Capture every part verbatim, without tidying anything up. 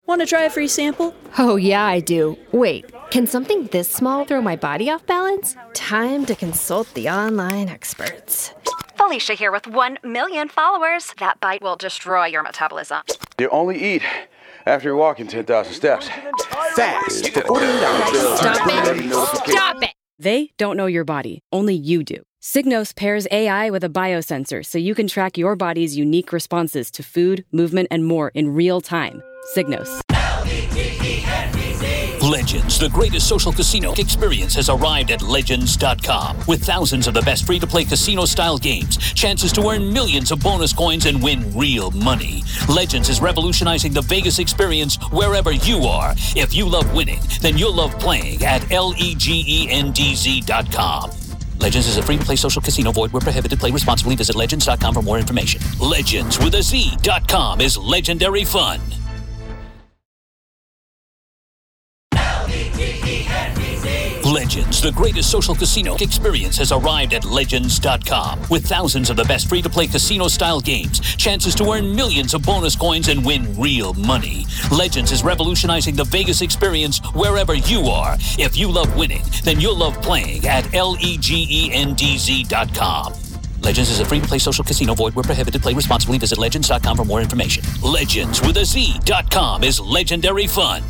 Want to try a free sample? Oh, yeah, I do. Wait, can something this small throw my body off balance? Time to consult the online experts. Felicia here with one million followers. That bite will destroy your metabolism. You only eat after you're walking ten thousand steps. Fast. Stop it! Stop it! They don't know your body. Only you do. Signos pairs A I with a biosensor so you can track your body's unique responses to food, movement, and more in real time. Signos. Legends, the greatest social casino experience, has arrived at Legends dot com. With thousands of the best free-to-play casino-style games, chances to earn millions of bonus coins and win real money. Legends is revolutionizing the Vegas experience wherever you are. If you love winning, then you'll love playing at Legends dot com. Legends is a free-to-play social casino. Void where prohibited. Play responsibly. Visit Legends dot com for more information. Legends with a Z dot com is legendary fun. Legends, the greatest social casino experience, has arrived at Legends dot com. With thousands of the best free-to-play casino-style games, chances to earn millions of bonus coins and win real money. Legends is revolutionizing the Vegas experience wherever you are. If you love winning, then you'll love playing at Legends dot com. Legends is a free-to-play social casino. Void where prohibited. Play responsibly. Visit Legends dot com for more information. Legends with a Z dot com is legendary fun.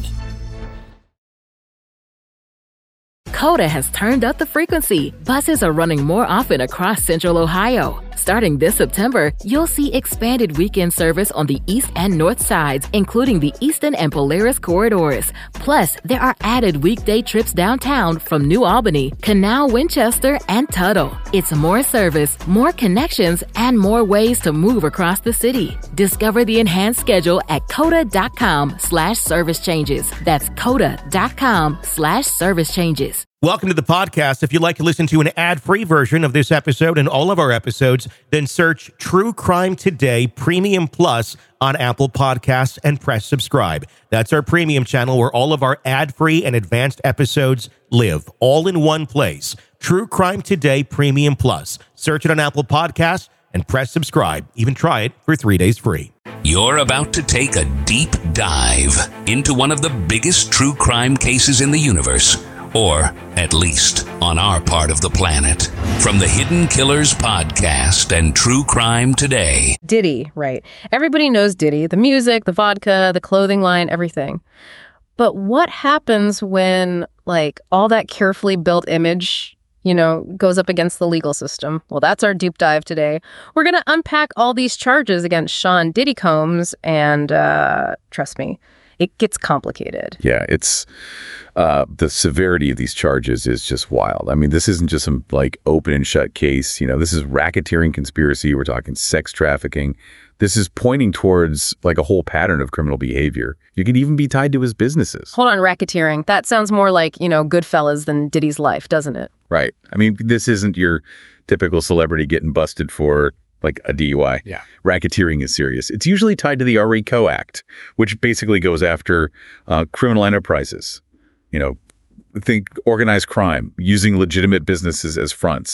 Coda has turned up the frequency. Buses are running more often across Central Ohio. Starting this September, you'll see expanded weekend service on the east and north sides, including the Eastern and Polaris corridors. Plus, there are added weekday trips downtown from New Albany, Canal, Winchester, and Tuttle. It's more service, more connections, and more ways to move across the city. Discover the enhanced schedule at coda.com slash service changes. That's coda.com slash service changes. Welcome to the podcast. If you'd like to listen to an ad-free version of this episode and all of our episodes, then search True Crime Today Premium Plus on Apple Podcasts and press subscribe. That's our premium channel where all of our ad-free and advanced episodes live, all in one place. True Crime Today Premium Plus. Search it on Apple Podcasts and press subscribe. Even try it for three days free. You're about to take a deep dive into one of the biggest true crime cases in the universe. Or, at least, on our part of the planet. From the Hidden Killers podcast and True Crime Today. Diddy, right. Everybody knows Diddy. The music, the vodka, the clothing line, everything. But what happens when, like, all that carefully built image, you know, goes up against the legal system? Well, that's our deep dive today. We're going to unpack all these charges against Sean Diddy Combs, and uh, trust me, it gets complicated. Yeah, it's uh, the severity of these charges is just wild. I mean, this isn't just some like open and shut case. You know, this is racketeering conspiracy. We're talking sex trafficking. This is pointing towards like a whole pattern of criminal behavior. You could even be tied to his businesses. Hold on, racketeering. That sounds more like, you know, Goodfellas than Diddy's life, doesn't it? Right. I mean, this isn't your typical celebrity getting busted for like a D U I. Yeah. Racketeering is serious. It's usually tied to the RICO Act, which basically goes after uh, criminal enterprises. You know, think organized crime, using legitimate businesses as fronts.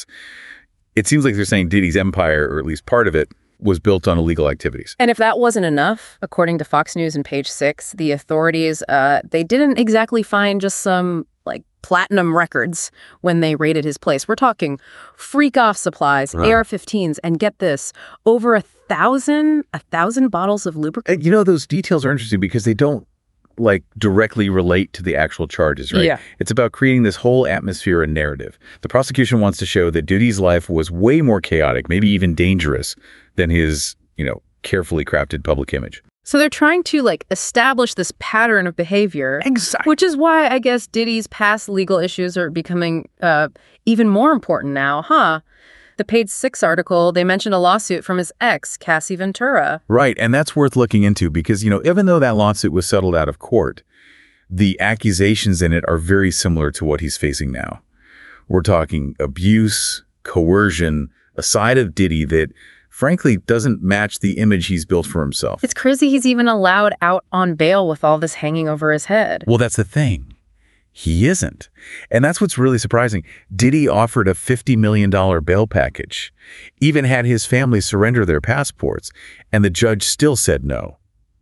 It seems like they're saying Diddy's empire, or at least part of it, was built on illegal activities. And if that wasn't enough, according to Fox News and Page Six, the authorities, uh, they didn't exactly find just some like platinum records when they raided his place. We're talking freak-off supplies, right. A R fifteens, and get this, over a thousand, a thousand bottles of lubricant. You know, those details are interesting because they don't like directly relate to the actual charges, right? Yeah. It's about creating this whole atmosphere and narrative. The prosecution wants to show that Diddy's life was way more chaotic, maybe even dangerous, than his, you know, carefully crafted public image. So they're trying to, like, establish this pattern of behavior. Exactly. Which is why I guess Diddy's past legal issues are becoming uh, even more important now, huh? The Page Six article, they mentioned a lawsuit from his ex, Cassie Ventura. Right, and that's worth looking into because, you know, even though that lawsuit was settled out of court, the accusations in it are very similar to what he's facing now. We're talking abuse, coercion, a side of Diddy that frankly doesn't match the image he's built for himself. It's crazy he's even allowed out on bail with all this hanging over his head. Well, that's the thing. He isn't. And that's what's really surprising. Diddy offered a fifty million dollars bail package, even had his family surrender their passports, and the judge still said no.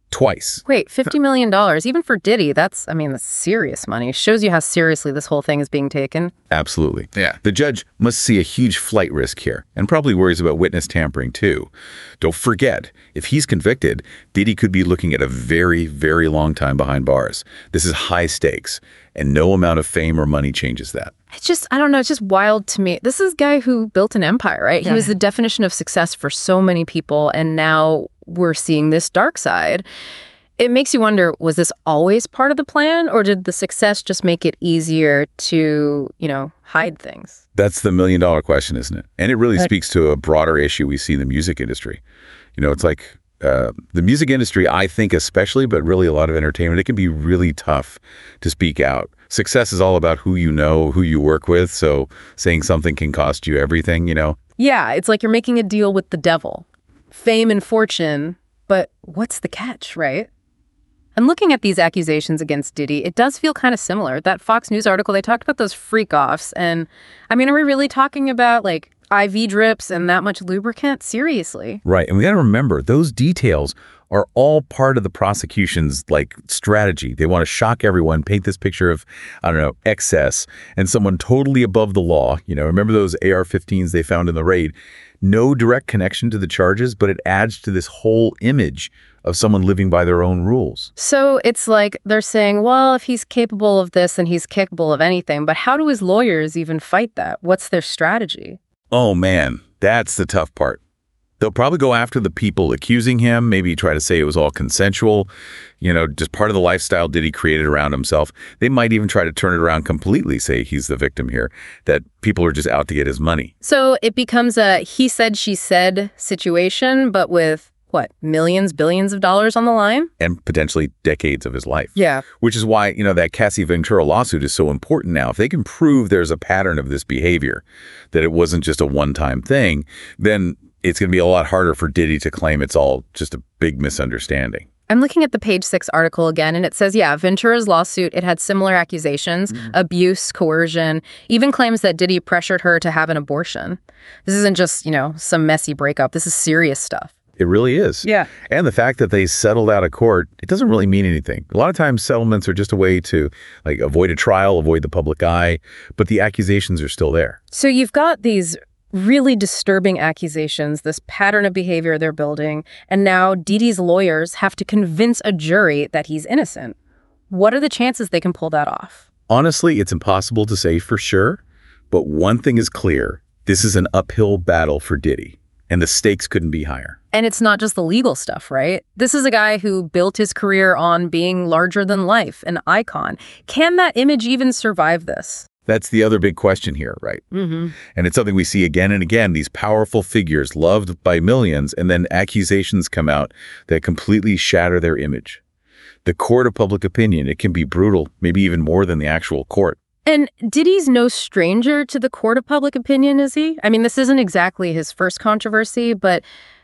Twice. Wait, fifty million dollars, even for Diddy, that's, I mean, that's serious money. Shows you how seriously this whole thing is being taken. Absolutely. Yeah. The judge must see a huge flight risk here and probably worries about witness tampering too. Don't forget, if he's convicted, Diddy could be looking at a very, very long time behind bars. This is high stakes, and no amount of fame or money changes that. It's just, I don't know, it's just wild to me. This is a guy who built an empire, right? Yeah. He was the definition of success for so many people, and now we're seeing this dark side. It makes you wonder, was this always part of the plan, or did the success just make it easier to, you know, hide things? That's the million dollar question, isn't it? And it really Right. speaks to a broader issue we see in the music industry. You know, it's like uh, the music industry, I think especially, but really a lot of entertainment, it can be really tough to speak out. Success is all about who you know, who you work with. So saying something can cost you everything, you know? Yeah, it's like you're making a deal with the devil. Fame and fortune, but what's the catch, right? And looking at these accusations against Diddy, it does feel kind of similar. That Fox News article, they talked about those freak-offs. And, I mean, are we really talking about, like, I V drips and that much lubricant? Seriously. Right. And we got to remember, those details are all part of the prosecution's, like, strategy. They want to shock everyone, paint this picture of, I don't know, excess and someone totally above the law. You know, remember those A R fifteens they found in the raid? No direct connection to the charges, but it adds to this whole image of someone living by their own rules. So it's like they're saying, well, if he's capable of this, then he's capable of anything. But how do his lawyers even fight that? What's their strategy? Oh, man, that's the tough part. They'll probably go after the people accusing him, maybe try to say it was all consensual, you know, just part of the lifestyle Diddy created around himself. They might even try to turn it around completely, say he's the victim here, that people are just out to get his money. So it becomes a he said, she said situation, but with, what, millions, billions of dollars on the line? And potentially decades of his life. Yeah. Which is why, you know, that Cassie Ventura lawsuit is so important now. If they can prove there's a pattern of this behavior, that it wasn't just a one-time thing, then it's going to be a lot harder for Diddy to claim it's all just a big misunderstanding. I'm looking at the Page Six article again, and it says, yeah, Ventura's lawsuit, it had similar accusations, mm-hmm. abuse, coercion, even claims that Diddy pressured her to have an abortion. This isn't just, you know, some messy breakup. This is serious stuff. It really is. Yeah. And the fact that they settled out of court, it doesn't really mean anything. A lot of times settlements are just a way to, like, avoid a trial, avoid the public eye, but the accusations are still there. So you've got these really disturbing accusations, this pattern of behavior they're building, and now Diddy's lawyers have to convince a jury that he's innocent. What are the chances they can pull that off? Honestly, it's impossible to say for sure, but one thing is clear. This is an uphill battle for Diddy, and the stakes couldn't be higher. And it's not just the legal stuff, right? This is a guy who built his career on being larger than life, an icon. Can that image even survive this? That's the other big question here, right? Mm-hmm. And it's something we see again and again, these powerful figures loved by millions, and then accusations come out that completely shatter their image. The court of public opinion, it can be brutal, maybe even more than the actual court. And Diddy's no stranger to the court of public opinion, is he? I mean, this isn't exactly his first controversy, but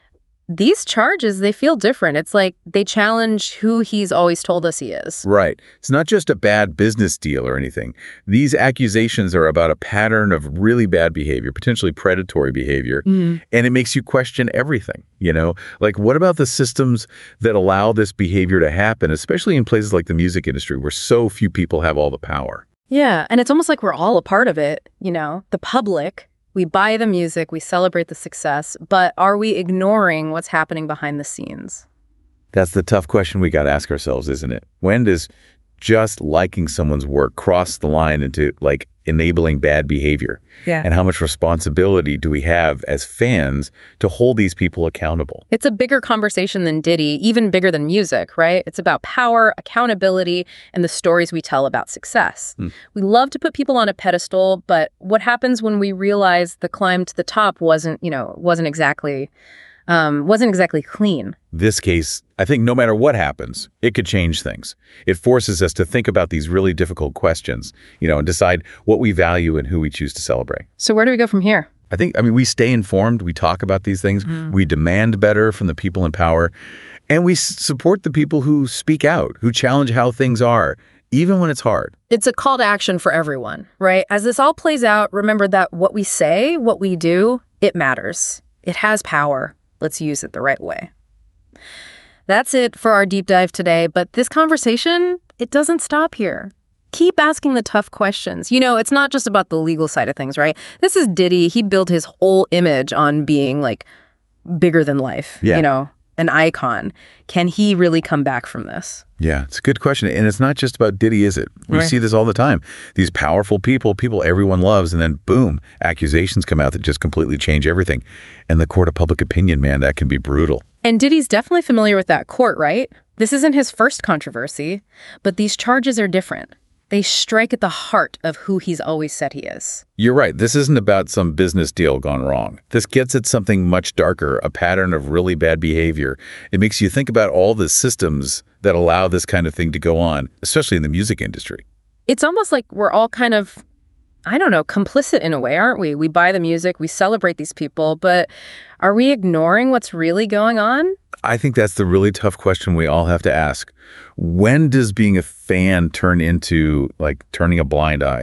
these charges, they feel different. It's like they challenge who he's always told us he is. Right. It's not just a bad business deal or anything. These accusations are about a pattern of really bad behavior, potentially predatory behavior, mm-hmm. and it makes you question everything, you know? Like, what about the systems that allow this behavior to happen, especially in places like the music industry where so few people have all the power? Yeah, and it's almost like we're all a part of it, you know, the public. We buy the music, we celebrate the success, but are we ignoring what's happening behind the scenes? That's the tough question we got to ask ourselves, isn't it? When does just liking someone's work cross the line into, like, enabling bad behavior? Yeah. And how much responsibility do we have as fans to hold these people accountable? It's a bigger conversation than Diddy, even bigger than music, right? It's about power, accountability, and the stories we tell about success. Mm. We love to put people on a pedestal, but what happens when we realize the climb to the top wasn't, you know, wasn't exactly Um, wasn't exactly clean. This case, I think no matter what happens, it could change things. It forces us to think about these really difficult questions, you know, and decide what we value and who we choose to celebrate. So where do we go from here? I think, I mean, we stay informed, we talk about these things, mm. we demand better from the people in power, and we s- support the people who speak out, who challenge how things are, even when it's hard. It's a call to action for everyone, right? As this all plays out, remember that what we say, what we do, it matters. It has power. Let's use it the right way. That's it for our deep dive today, but this conversation, it doesn't stop here. Keep asking the tough questions. You know, it's not just about the legal side of things, right? This is Diddy. He built his whole image on being, like, bigger than life, yeah. you know, an icon. Can he really come back from this? Yeah, it's a good question. And it's not just about Diddy, is it? We Right. see this all the time. These powerful people, people everyone loves, and then boom, accusations come out that just completely change everything. And the court of public opinion, man, that can be brutal. And Diddy's definitely familiar with that court, right? This isn't his first controversy, but these charges are different. They strike at the heart of who he's always said he is. You're right. This isn't about some business deal gone wrong. This gets at something much darker, a pattern of really bad behavior. It makes you think about all the systems that allow this kind of thing to go on, especially in the music industry. It's almost like we're all kind of, I don't know, complicit in a way, aren't we? We buy the music, we celebrate these people, but are we ignoring what's really going on? I think that's the really tough question we all have to ask. When does being a fan turn into, like, turning a blind eye?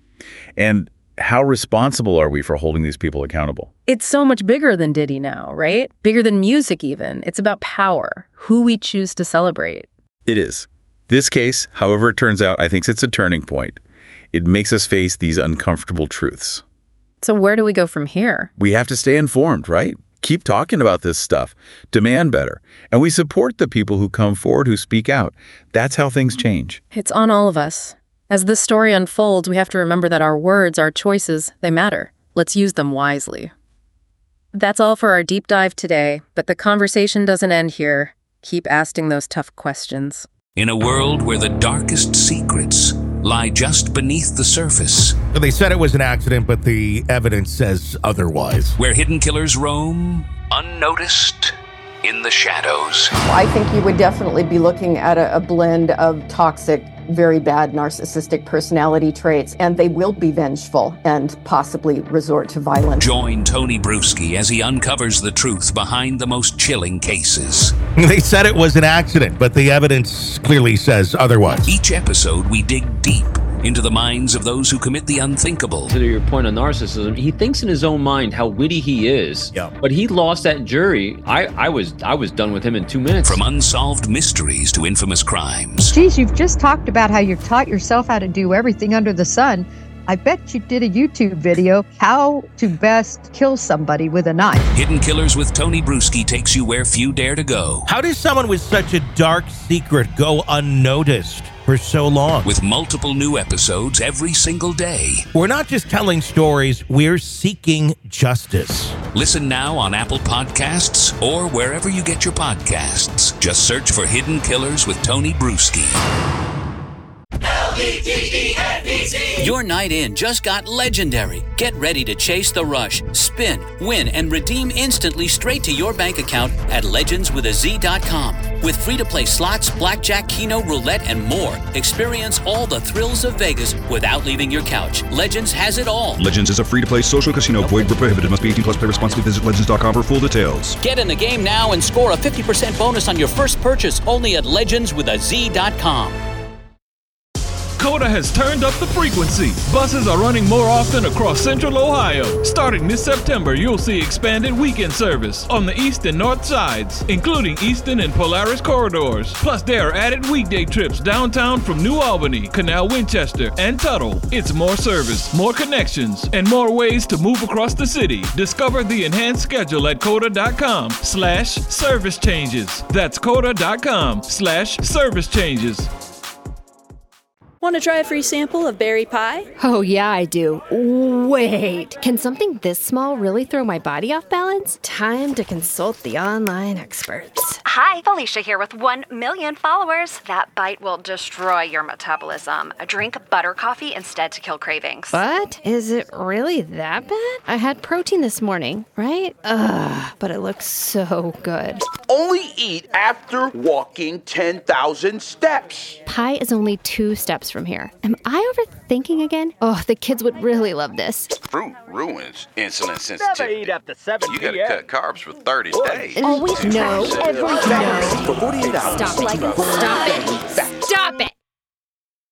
And how responsible are we for holding these people accountable? It's so much bigger than Diddy now, right? Bigger than music even. It's about power, who we choose to celebrate. It is. This case, however it turns out, I think it's a turning point. It makes us face these uncomfortable truths. So where do we go from here? We have to stay informed, right? Keep talking about this stuff. Demand better. And we support the people who come forward, who speak out. That's how things change. It's on all of us. As this story unfolds, we have to remember that our words, our choices, they matter. Let's use them wisely. That's all for our deep dive today, but the conversation doesn't end here. Keep asking those tough questions. In a world where the darkest secrets lie just beneath the surface, They said it was an accident, but the evidence says otherwise. where hidden killers roam unnoticed in the shadows. I think you would definitely be looking at a, a blend of toxic, very bad narcissistic personality traits, and they will be vengeful and possibly resort to violence. Join Tony Bruschi as he uncovers the truth behind the most chilling cases. They said it was an accident, but the evidence clearly says otherwise. Each episode, we dig deep into the minds of those who commit the unthinkable. To your point on narcissism, he thinks in his own mind how witty he is. Yeah. But he lost that jury. I, I was I was done with him in two minutes. From unsolved mysteries to infamous crimes. Geez, you've just talked about how you've taught yourself how to do everything under the sun. I bet you did a YouTube video, how to best kill somebody with a knife. Hidden Killers with Tony Bruschi takes you where few dare to go. How does someone with such a dark secret go unnoticed for so long? With multiple new episodes every single day. We're not just telling stories, we're seeking justice. Listen now on Apple Podcasts or wherever you get your podcasts. Just search for Hidden Killers with Tony Bruschi. Your night in just got legendary. Get ready to chase the rush, spin, win, and redeem instantly straight to your bank account at legends with a z dot com. With free-to-play slots, blackjack, keno, roulette, and more, experience all the thrills of Vegas without leaving your couch. Legends has it all. Legends is a free-to-play social casino. Void where prohibited. Must be eighteen plus. Play responsibly. Visit legends dot com for full details. Get in the game now and score a fifty percent bonus on your first purchase only at legends with a z dot com. Coda has turned up the frequency. Buses are running more often across Central Ohio. Starting this September, you'll see expanded weekend service on the east and north sides, including Eastern and Polaris corridors. Plus, there are added weekday trips downtown from New Albany, Canal Winchester, and Tuttle. It's more service, more connections, and more ways to move across the city. Discover the enhanced schedule at coda.com slash service changes. That's coda.com slash service changes. Want to try a free sample of berry pie? Oh, yeah, I do. Wait, can something this small really throw my body off balance? Time to consult the online experts. Hi, Felicia here with one million followers. That bite will destroy your metabolism. Drink butter coffee instead to kill cravings. What? Is it really that bad? I had protein this morning, right? Ugh, but it looks so good. Only eat after walking ten thousand steps. Pie is only two steps from here. Am I overthinking again? Oh, the kids would really love this. Fruit ruins insulin sensitivity. Eat after seven You gotta cut carbs for thirty days. Always no, every no. For forty-eight hours. Stop it. Stop it. Stop it.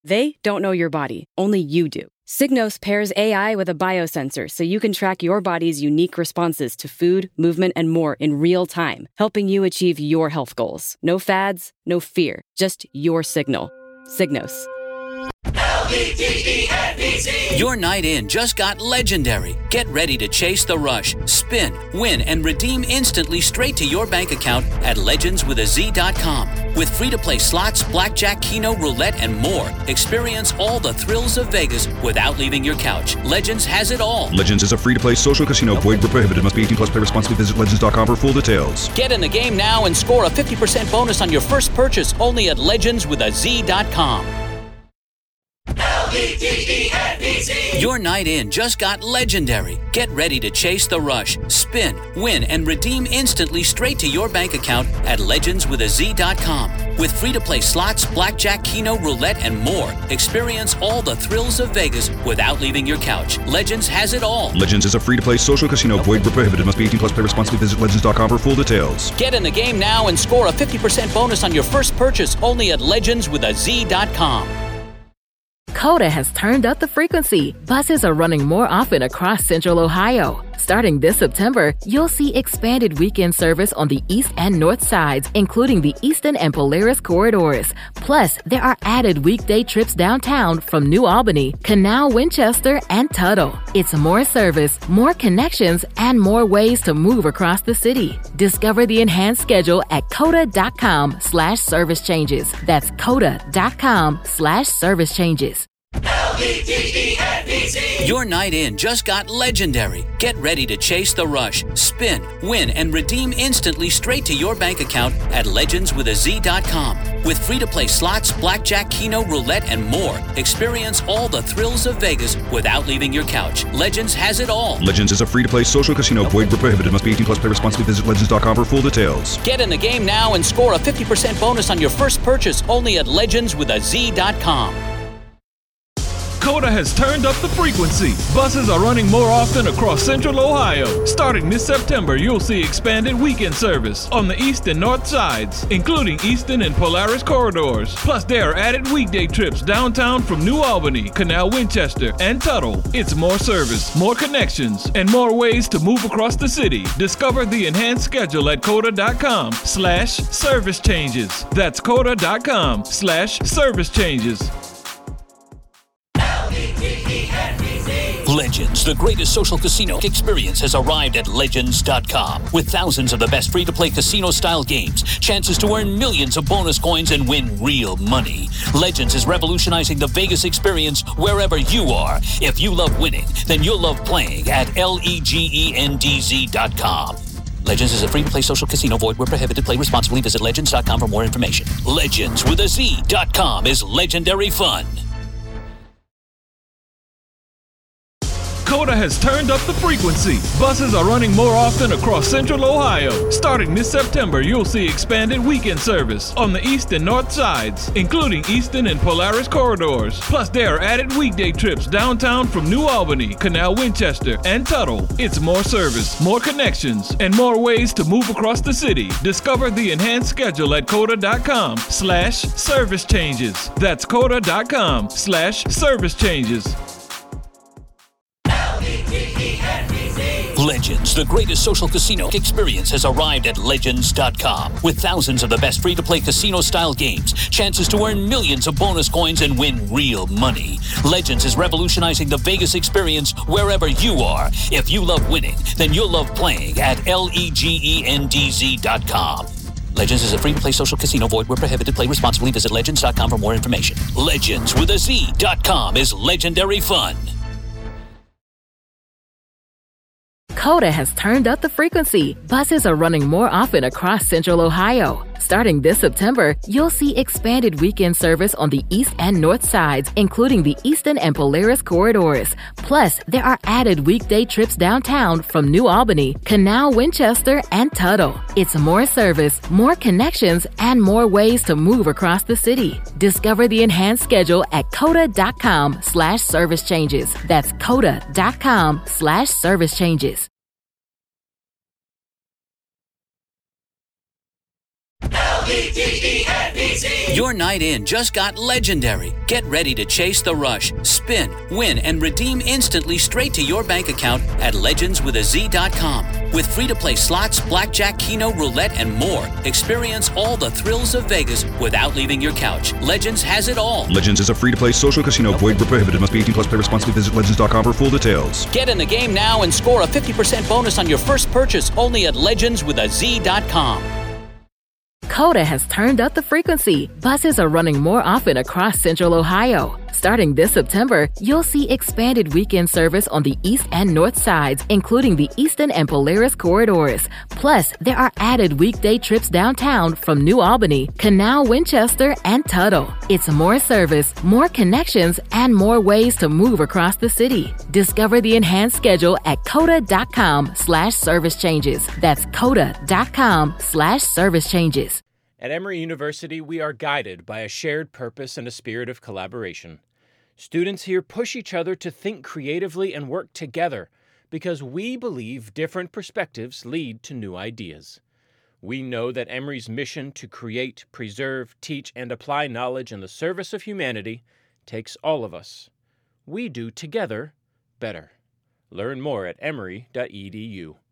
They don't know your body, only you do. Signos pairs A I with a biosensor so you can track your body's unique responses to food, movement, and more in real time, helping you achieve your health goals. No fads, no fear, just your signal. Signos. L E G E N D Z. Your night in just got legendary. Get ready to chase the rush, spin, win, and redeem instantly straight to your bank account at legends with a z dot com. With free-to-play slots, blackjack, keno, roulette, and more, experience all the thrills of Vegas without leaving your couch. Legends has it all. Legends is a free-to-play social casino. Void where prohibited. Must be eighteen plus. Play responsibly. Visit legends dot com for full details. Get in the game now and score a fifty percent bonus on your first purchase only at legends with a z dot com. L E G E N D Z. Your night in just got legendary. Get ready to chase the rush, spin, win, and redeem instantly straight to your bank account at legends with a z dot com. With free-to-play slots, blackjack, keno, roulette, and more, experience all the thrills of Vegas without leaving your couch. Legends has it all. Legends is a free-to-play social casino. Void where prohibited. Must be eighteen plus. Play responsibly. Visit legends dot com for full details. Get in the game now and score a fifty percent bonus on your first purchase only at legends with a z dot com. Coda has turned up the frequency. Buses are running more often across Central Ohio. Starting this September, you'll see expanded weekend service on the east and north sides, including the Easton and Polaris corridors. Plus, there are added weekday trips downtown from New Albany, Canal, Winchester, and Tuttle. It's more service, more connections, and more ways to move across the city. Discover the enhanced schedule at coda dot com slash service changes. That's coda dot com slash service changes. L E G E N D Z. Your night in just got legendary. Get ready to chase the rush, spin, win, and redeem instantly straight to your bank account at legends with a z dot com. With free-to-play slots, blackjack, keno, roulette, and more, experience all the thrills of Vegas without leaving your couch. Legends has it all. Legends is a free-to-play social casino. Void where prohibited. Must be eighteen plus. Play responsibly. Visit legends dot com for full details. Get in the game now and score a fifty percent bonus on your first purchase only at legends with a z dot com. Coda has turned up the frequency. Buses are running more often across Central Ohio. Starting this September, you'll see expanded weekend service on the east and north sides, including Easton and Polaris corridors. Plus, there are added weekday trips downtown from New Albany, Canal, Winchester, and Tuttle. It's more service, more connections, and more ways to move across the city. Discover the enhanced schedule at coda dot com slash service changes. That's coda dot com slash service changes. Legends, the greatest social casino experience, has arrived at legends dot com. With thousands of the best free-to-play casino-style games, chances to earn millions of bonus coins and win real money. Legends is revolutionizing the Vegas experience wherever you are. If you love winning, then you'll love playing at legends dot com. Legends is a free-to-play social casino. Void where prohibited. Play responsibly. Visit legends dot com for more information. Legends with a Z dot com is legendary fun. Coda has turned up the frequency. Buses are running more often across Central Ohio. Starting this September, you'll see expanded weekend service on the east and north sides, including Easton and Polaris corridors. Plus, there are added weekday trips downtown from New Albany, Canal, Winchester, and Tuttle. It's more service, more connections, and more ways to move across the city. Discover the enhanced schedule at coda dot com slash service changes. That's coda dot com slash service changes. Legends, the greatest social casino experience, has arrived at legends dot com. With thousands of the best free-to-play casino-style games, chances to earn millions of bonus coins and win real money. Legends is revolutionizing the Vegas experience wherever you are. If you love winning, then you'll love playing at legends dot com. Legends is a free-to-play social casino. Void where prohibited. Play responsibly. Visit legends dot com for more information. Legends with a Z dot com is legendary fun. Coda has turned up the frequency. Buses are running more often across Central Ohio. Starting this September, you'll see expanded weekend service on the east and north sides, including the Easton and Polaris corridors. Plus, there are added weekday trips downtown from New Albany, Canal, Winchester, and Tuttle. It's more service, more connections, and more ways to move across the city. Discover the enhanced schedule at coda dot com slash service changes. That's coda dot com slash service changes. L E G E N D Z. Your night in just got legendary. Get ready to chase the rush, spin, win, and redeem instantly straight to your bank account at legends with a z dot com. With free-to-play slots, blackjack, keno, roulette, and more, experience all the thrills of Vegas without leaving your couch. Legends has it all. Legends is a free-to-play social casino. Void where prohibited. Must be eighteen plus. Play responsibly. Visit legends dot com for full details. Get in the game now and score a fifty percent bonus on your first purchase only at legends with a z dot com. Coda has turned up the frequency. Buses are running more often across Central Ohio. Starting this September, you'll see expanded weekend service on the east and north sides, including the Eastern and Polaris corridors. Plus, there are added weekday trips downtown from New Albany, Canal, Winchester, and Tuttle. It's more service, more connections, and more ways to move across the city. Discover the enhanced schedule at coda.com slash service changes. That's coda.com slash service changes. At Emory University, we are guided by a shared purpose and a spirit of collaboration. Students here push each other to think creatively and work together because we believe different perspectives lead to new ideas. We know that Emory's mission to create, preserve, teach, and apply knowledge in the service of humanity takes all of us. We do together better. Learn more at emory dot e d u.